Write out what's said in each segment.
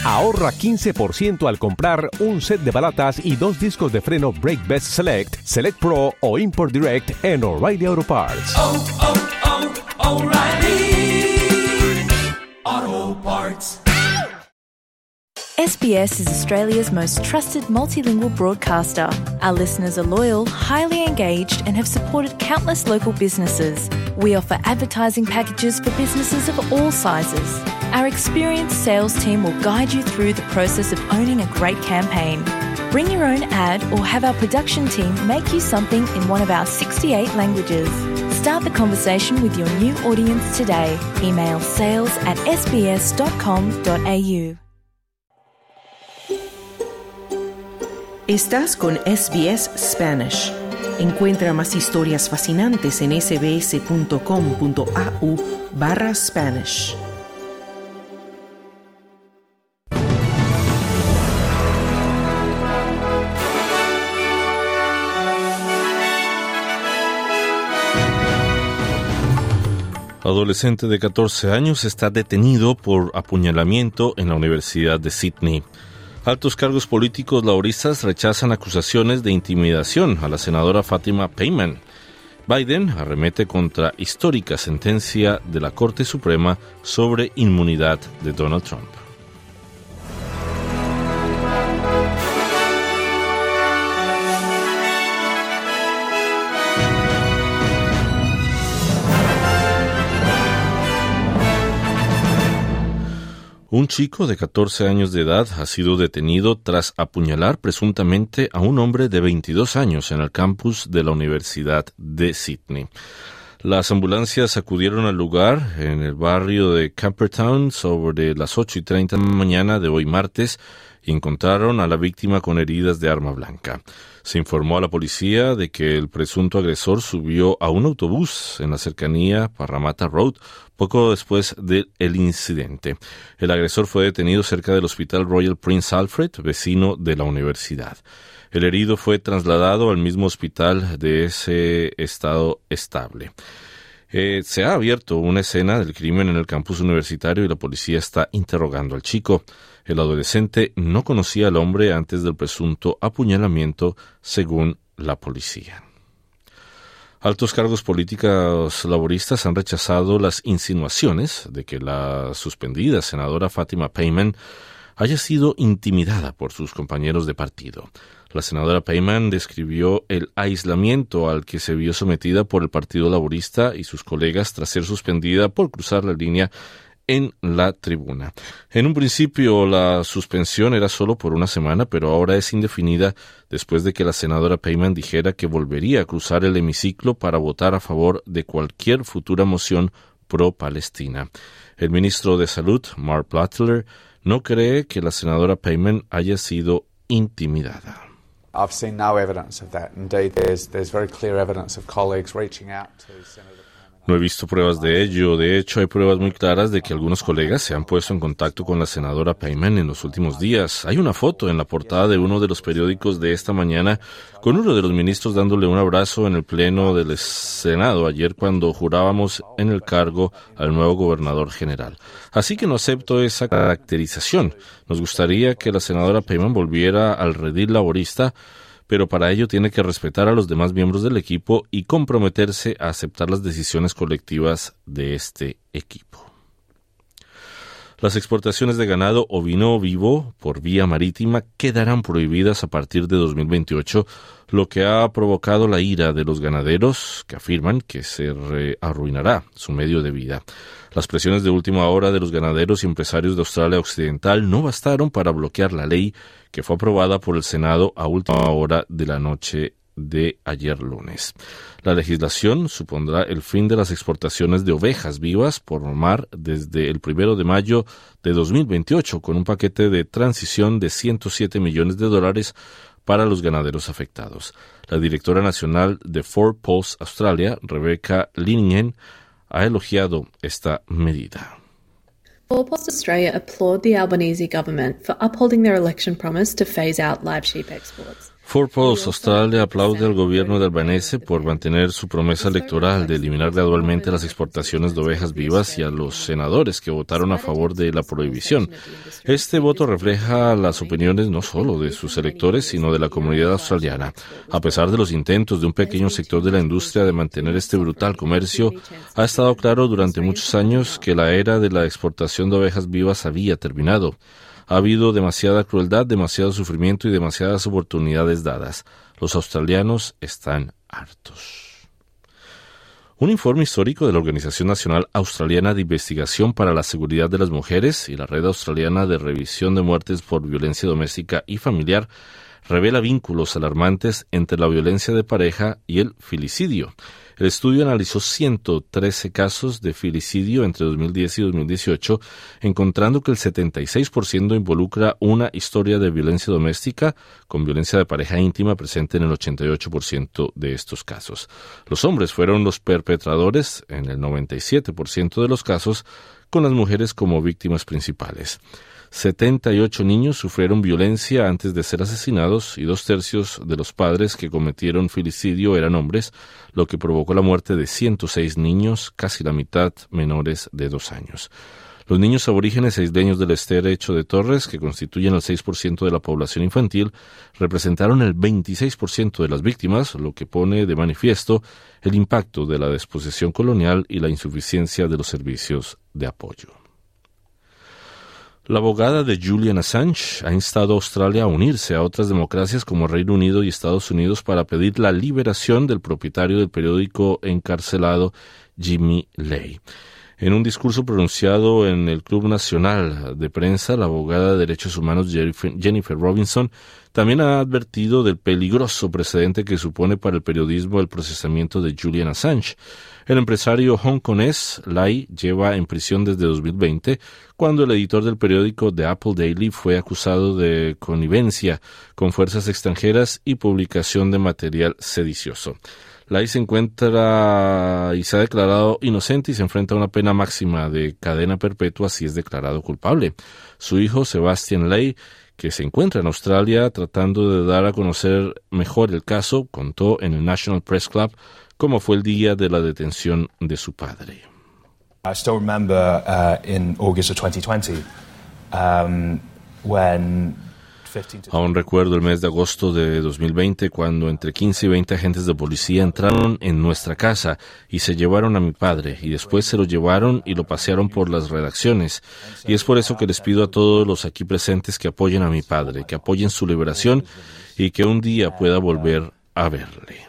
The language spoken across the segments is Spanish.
Ahorra 15% al comprar un set de balatas y 2 discos de freno Brake Best Select, Select Pro o Import Direct en O'Reilly Auto Parts. O'Reilly Auto Parts. SBS is Australia's most trusted multilingual broadcaster. Our listeners are loyal, highly engaged, and have supported countless local businesses. We offer advertising packages for businesses of all sizes. Our experienced sales team will guide you through the process of owning a great campaign. Bring your own ad or have our production team make you something in one of our 68 languages. Start the conversation with your new audience today. Email sales@sbs.com.au. Estás con SBS Spanish. Encuentra más historias fascinantes en sbs.com.au/Spanish. Adolescente de 14 años está detenido por apuñalamiento en la Universidad de Sydney. Altos cargos políticos laboristas rechazan acusaciones de intimidación a la senadora Fatima Payman. Biden arremete contra histórica sentencia de la Corte Suprema sobre inmunidad de Donald Trump. Un chico de 14 años de edad ha sido detenido tras apuñalar presuntamente a un hombre de 22 años en el campus de la Universidad de Sydney. Las ambulancias acudieron al lugar en el barrio de Campertown sobre las 8:30 de la mañana de hoy martes y encontraron a la víctima con heridas de arma blanca. Se informó a la policía de que el presunto agresor subió a un autobús en la cercanía Parramatta Road poco después del incidente. El agresor fue detenido cerca del Hospital Royal Prince Alfred, vecino de la universidad. El herido fue trasladado al mismo hospital de ese estado estable. Se ha abierto una escena del crimen en el campus universitario y la policía está interrogando al chico. El adolescente no conocía al hombre antes del presunto apuñalamiento, según la policía. Altos cargos políticos laboristas han rechazado las insinuaciones de que la suspendida senadora Fatima Payman haya sido intimidada por sus compañeros de partido. La senadora Payman describió el aislamiento al que se vio sometida por el Partido Laborista y sus colegas tras ser suspendida por cruzar la línea en la tribuna. En un principio la suspensión era solo por una semana, pero ahora es indefinida después de que la senadora Payman dijera que volvería a cruzar el hemiciclo para votar a favor de cualquier futura moción pro-Palestina. El ministro de Salud, Mark Butler, no cree que la senadora Payman haya sido intimidada. I've seen no evidence of that. Indeed, there's very clear evidence of colleagues reaching out to Senator. No he visto pruebas de ello. De hecho, hay pruebas muy claras de que algunos colegas se han puesto en contacto con la senadora Payman en los últimos días. Hay una foto en la portada de uno de los periódicos de esta mañana con uno de los ministros dándole un abrazo en el pleno del Senado ayer cuando jurábamos en el cargo al nuevo gobernador general. Así que no acepto esa caracterización. Nos gustaría que la senadora Payman volviera al redil laborista, pero para ello tiene que respetar a los demás miembros del equipo y comprometerse a aceptar las decisiones colectivas de este equipo. Las exportaciones de ganado ovino vivo por vía marítima quedarán prohibidas a partir de 2028, lo que ha provocado la ira de los ganaderos que afirman que se arruinará su medio de vida. Las presiones de última hora de los ganaderos y empresarios de Australia Occidental no bastaron para bloquear la ley que fue aprobada por el Senado a última hora de la noche de ayer lunes. La legislación supondrá el fin de las exportaciones de ovejas vivas por mar desde el 1 de mayo de 2028, con un paquete de transición de $107 millones para los ganaderos afectados. La directora nacional de Four Paws Australia, Rebecca Liningen, ha elogiado esta medida. Four Paws Australia applaud the Albanese government for upholding their election promise to phase out live sheep exports. Four Post Australia aplaude al gobierno de Albanese por mantener su promesa electoral de eliminar gradualmente las exportaciones de ovejas vivas y a los senadores que votaron a favor de la prohibición. Este voto refleja las opiniones no solo de sus electores, sino de la comunidad australiana. A pesar de los intentos de un pequeño sector de la industria de mantener este brutal comercio, ha estado claro durante muchos años que la era de la exportación de ovejas vivas había terminado. Ha habido demasiada crueldad, demasiado sufrimiento y demasiadas oportunidades dadas. Los australianos están hartos. Un informe histórico de la Organización Nacional Australiana de Investigación para la Seguridad de las Mujeres y la Red Australiana de Revisión de Muertes por Violencia Doméstica y Familiar revela vínculos alarmantes entre la violencia de pareja y el filicidio. El estudio analizó 113 casos de filicidio entre 2010 y 2018, encontrando que el 76% involucra una historia de violencia doméstica, con violencia de pareja íntima presente en el 88% de estos casos. Los hombres fueron los perpetradores en el 97% de los casos, con las mujeres como víctimas principales. 78 niños sufrieron violencia antes de ser asesinados y 2/3 de los padres que cometieron filicidio eran hombres, lo que provocó la muerte de 106 niños, casi la mitad menores de 2 años. Los niños aborígenes isleños del estrecho de Torres, que constituyen el 6% de la población infantil, representaron el 26% de las víctimas, lo que pone de manifiesto el impacto de la desposesión colonial y la insuficiencia de los servicios de apoyo. La abogada de Julian Assange ha instado a Australia a unirse a otras democracias como Reino Unido y Estados Unidos para pedir la liberación del propietario del periódico encarcelado Jimmy Lai. En un discurso pronunciado en el Club Nacional de Prensa, la abogada de Derechos Humanos Jennifer Robinson también ha advertido del peligroso precedente que supone para el periodismo el procesamiento de Julian Assange. El empresario hongkonés Lai lleva en prisión desde 2020, cuando el editor del periódico The Apple Daily fue acusado de connivencia con fuerzas extranjeras y publicación de material sedicioso. Lai se encuentra y se ha declarado inocente y se enfrenta a una pena máxima de cadena perpetua si es declarado culpable. Su hijo, Sebastian Lai, que se encuentra en Australia tratando de dar a conocer mejor el caso, contó en el National Press Club cómo fue el día de la detención de su padre. I still remember in August of 2020 when Aún recuerdo el mes de agosto de 2020 cuando entre 15 y 20 agentes de policía entraron en nuestra casa y se llevaron a mi padre y después se lo llevaron y lo pasearon por las redacciones. Y es por eso que les pido a todos los aquí presentes que apoyen a mi padre, que apoyen su liberación y que un día pueda volver a verle.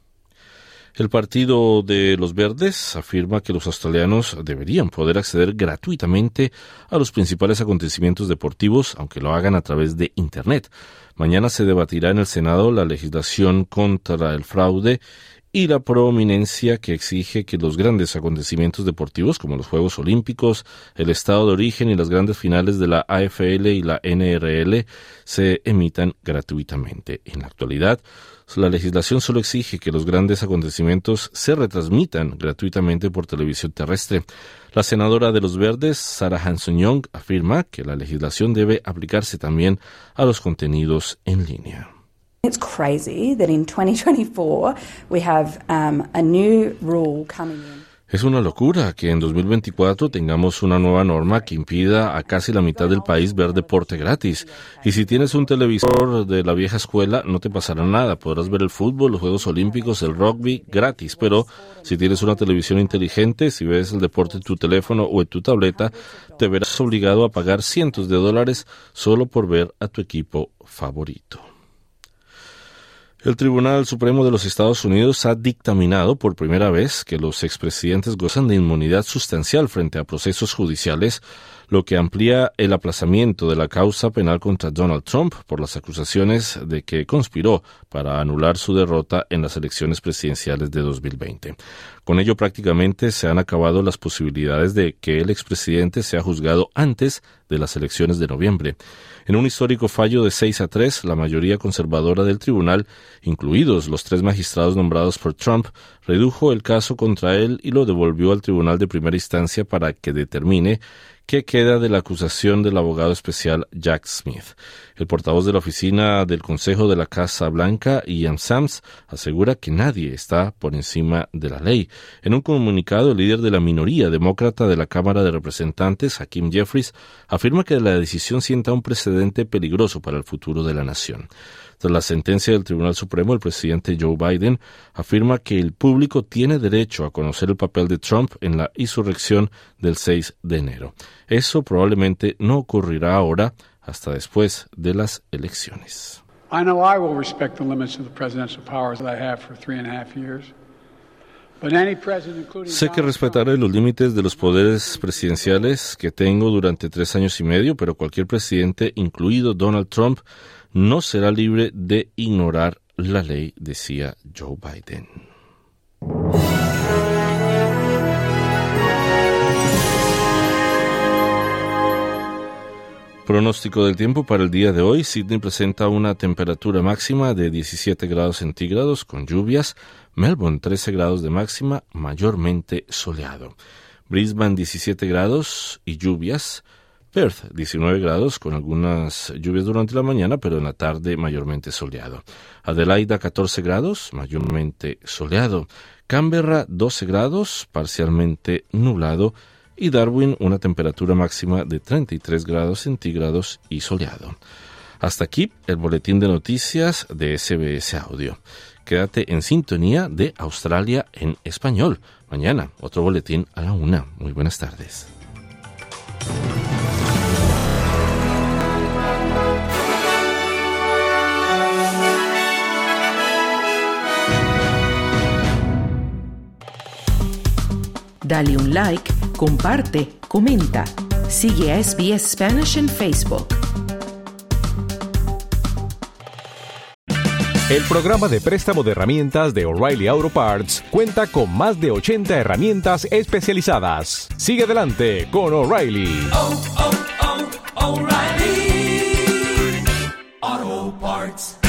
El Partido de los Verdes afirma que los australianos deberían poder acceder gratuitamente a los principales acontecimientos deportivos, aunque lo hagan a través de Internet. Mañana se debatirá en el Senado la legislación contra el fraude y la prominencia que exige que los grandes acontecimientos deportivos, como los Juegos Olímpicos, el Estado de Origen y las grandes finales de la AFL y la NRL, se emitan gratuitamente. En la actualidad, la legislación solo exige que los grandes acontecimientos se retransmitan gratuitamente por televisión terrestre. La senadora de los Verdes, Sarah Hanson-Young, afirma que la legislación debe aplicarse también a los contenidos en línea. It's crazy that in 2024 we have a new rule coming in. Es una locura que en 2024 tengamos una nueva norma que impida a casi la mitad del país ver deporte gratis. Y si tienes un televisor de la vieja escuela, no te pasará nada. Podrás ver el fútbol, los Juegos Olímpicos, el rugby gratis. Pero si tienes una televisión inteligente, si ves el deporte en tu teléfono o en tu tableta, te verás obligado a pagar cientos de dólares solo por ver a tu equipo favorito. El Tribunal Supremo de los Estados Unidos ha dictaminado por primera vez que los expresidentes gozan de inmunidad sustancial frente a procesos judiciales, lo que amplía el aplazamiento de la causa penal contra Donald Trump por las acusaciones de que conspiró para anular su derrota en las elecciones presidenciales de 2020. Con ello prácticamente se han acabado las posibilidades de que el expresidente sea juzgado antes de las elecciones de noviembre. En un histórico fallo de 6-3, la mayoría conservadora del tribunal, incluidos los 3 magistrados nombrados por Trump, redujo el caso contra él y lo devolvió al tribunal de primera instancia para que determine ¿Qué queda de la acusación del abogado especial Jack Smith? El portavoz de la oficina del Consejo de la Casa Blanca, Ian Sams, asegura que nadie está por encima de la ley. En un comunicado, el líder de la minoría demócrata de la Cámara de Representantes, Hakeem Jeffries, afirma que la decisión sienta un precedente peligroso para el futuro de la nación. Tras la sentencia del Tribunal Supremo, el presidente Joe Biden afirma que el público tiene derecho a conocer el papel de Trump en la insurrección del 6 de enero. Eso probablemente no ocurrirá ahora, hasta después de las elecciones. I know I will respect the limits of the presidential powers that I have for 3.5 years. Sé que respetaré los límites de los poderes presidenciales que tengo durante 3 años y medio, pero cualquier presidente, incluido Donald Trump, no será libre de ignorar la ley, decía Joe Biden. Pronóstico del tiempo para el día de hoy. Sydney presenta una temperatura máxima de 17 grados centígrados con lluvias. Melbourne 13 grados de máxima, mayormente soleado. Brisbane 17 grados y lluvias. Perth 19 grados con algunas lluvias durante la mañana, pero en la tarde mayormente soleado. Adelaida 14 grados, mayormente soleado. Canberra 12 grados, parcialmente nublado. Y Darwin, una temperatura máxima de 33 grados centígrados y soleado. Hasta aquí el boletín de noticias de SBS Audio. Quédate en sintonía de Australia en español. Mañana, otro boletín a la 1:00. Muy buenas tardes. Dale un like, comparte, comenta. Sigue a SBS Spanish en Facebook. El programa de préstamo de herramientas de O'Reilly Auto Parts cuenta con más de 80 herramientas especializadas. Sigue adelante con O'Reilly. O'Reilly Auto Parts.